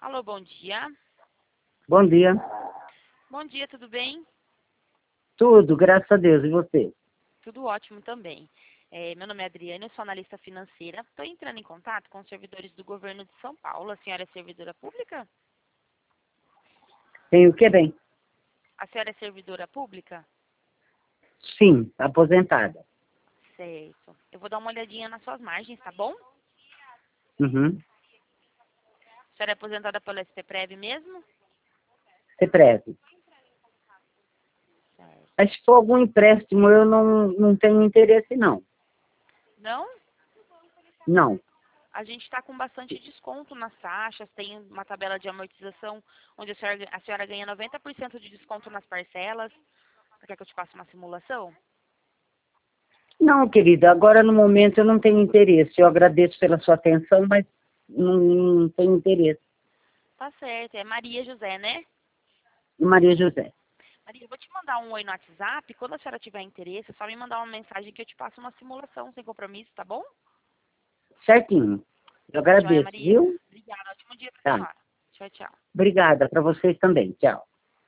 Alô, bom dia. Bom dia. Bom dia, tudo bem? Tudo, graças a Deus. E você? Tudo ótimo também. Meu nome é Adriana, eu sou analista financeira. Estou entrando em contato com os servidores do governo de São Paulo. A senhora é servidora pública? Tem o que bem? A senhora é servidora pública? Sim, aposentada. Certo. Eu vou dar uma olhadinha nas suas margens, tá bom? Uhum. A senhora é aposentada pelo SPPrev mesmo? Você preze. Certo. Mas se for algum empréstimo, eu não tenho interesse, não. Não? Não. A gente está com bastante desconto nas taxas, tem uma tabela de amortização onde a senhora ganha 90% de desconto nas parcelas. Quer que eu te faça uma simulação? Não, querida, agora no momento eu não tenho interesse. Eu agradeço pela sua atenção, mas não tenho interesse. Tá certo, é Maria José, né? Maria José. Maria, eu vou te mandar um oi no WhatsApp. Quando a senhora tiver interesse, é só me mandar uma mensagem que eu te passo uma simulação sem compromisso, tá bom? Certinho. Eu Tá joia, agradeço, Maria. viu? Obrigada. Ótimo dia pra Tá. senhora. Tchau, tchau. Obrigada para vocês também. Tchau.